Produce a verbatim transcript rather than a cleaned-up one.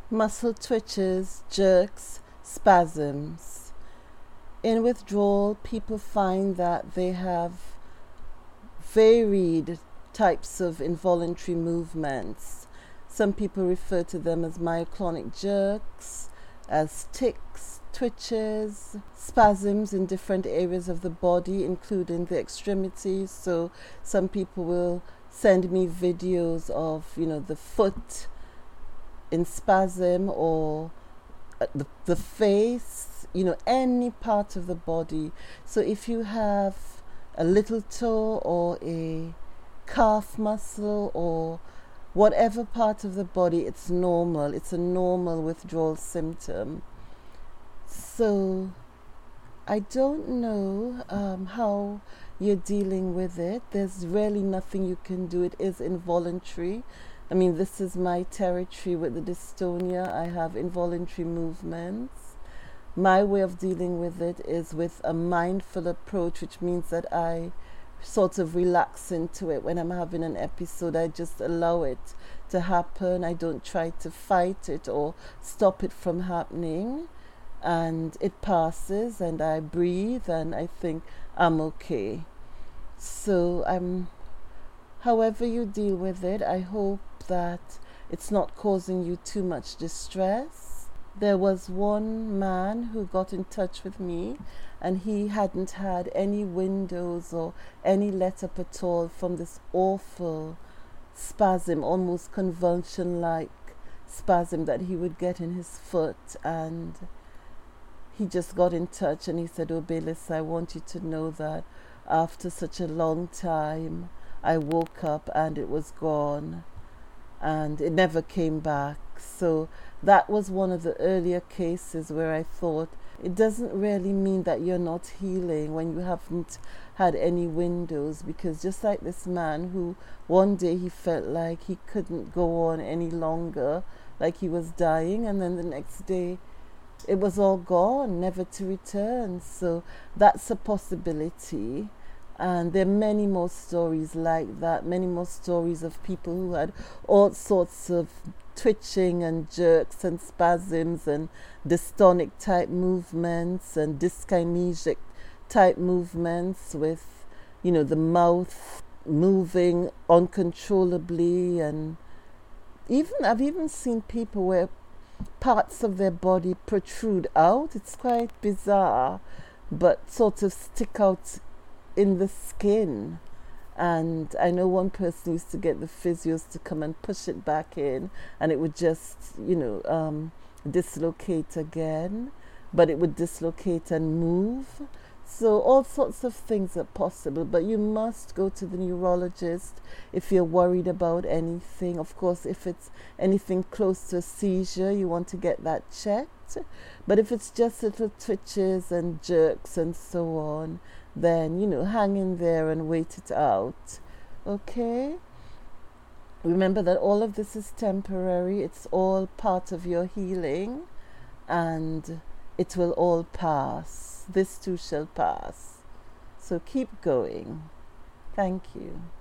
muscle twitches, jerks, spasms. In withdrawal, people find that they have varied types of involuntary movements. Some people refer to them as myoclonic jerks, as tics, twitches, spasms in different areas of the body, including the extremities. So some people will send me videos of, you know, the foot in spasm, or the, the face, you know, any part of the body. So if you have a little toe or a calf muscle or whatever part of the body, it's normal. It's a normal withdrawal symptom. So I don't know um, how you're dealing with it. There's really nothing you can do. It is involuntary. I mean, this is my territory with the dystonia. I have involuntary movements. My way of dealing with it is with a mindful approach, which means that I sort of relax into it. When I'm having an episode, I just allow it to happen. I don't try to fight it or stop it from happening. And it passes, and I breathe, and I think I'm okay. So I'm, however you deal with it, I hope that it's not causing you too much distress. There was one man who got in touch with me, and he hadn't had any windows or any let up at all from this awful spasm, almost convulsion-like spasm that he would get in his foot. And he just got in touch and he said, "Oh, Baylis, I want you to know that after such a long time, I woke up and it was gone, and it never came back." So that was one of the earlier cases where I thought, it doesn't really mean that you're not healing when you haven't had any windows, because just like this man who one day he felt like he couldn't go on any longer, like he was dying, and then the next day it was all gone, never to return. So that's a possibility. And there are many more stories like that, many more stories of people who had all sorts of twitching and jerks and spasms and dystonic type movements and dyskinesic type movements with, you know, the mouth moving uncontrollably. And even I've even seen people where parts of their body protrude out. It's quite bizarre, but sort of stick out in the skin. And I know one person used to get the physios to come and push it back in, and it would just, you know, um, dislocate again, but it would dislocate and move. So all sorts of things are possible, but you must go to the neurologist if you're worried about anything. Of course, if it's anything close to a seizure, you want to get that checked. But if it's just little twitches and jerks and so on, then, you know, hang in there and wait it out. Okay? Remember that all of this is temporary. It's all part of your healing, and it will all pass. This too shall pass. So keep going. Thank you.